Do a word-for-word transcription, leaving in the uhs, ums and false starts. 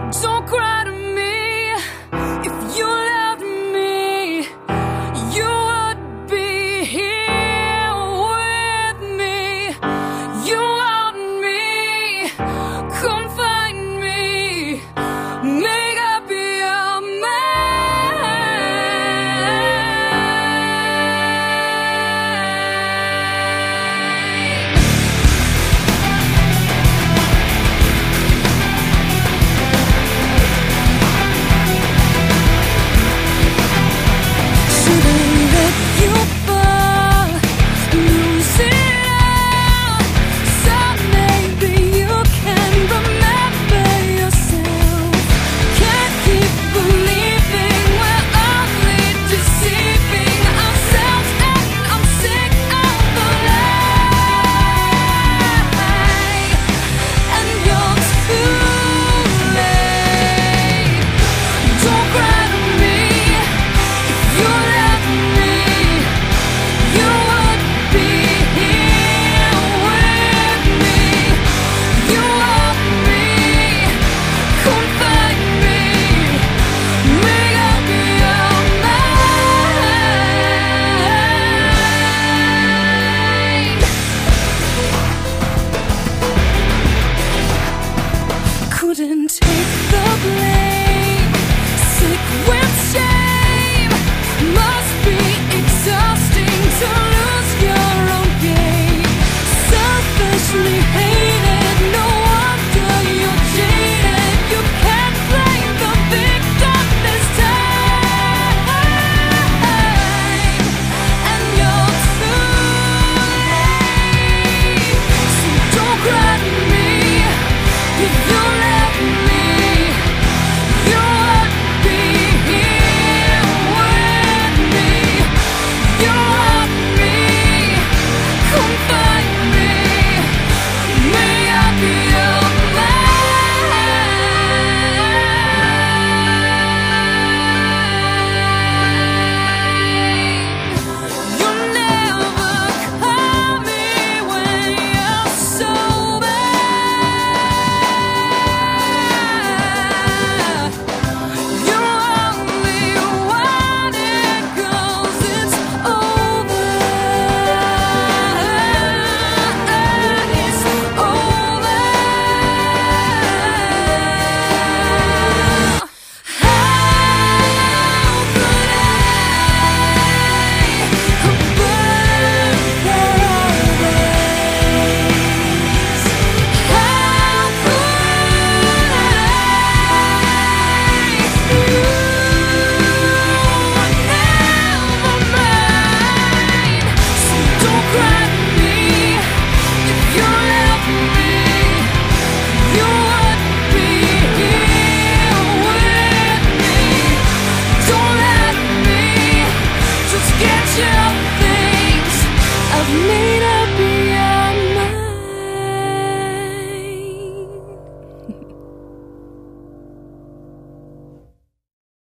Don't cry to me. If you loved me, you would be here with me. You want me, come find me. Make I be your man. Shouldn't let you fall, lose it all. So maybe you can remember yourself. Can't keep believing we're only deceiving ourselves, and I'm sick of the lie. And you're too late. Don't cry to me. If you left me, you would be here with me. You want me, come find me. Make I be your man. Couldn't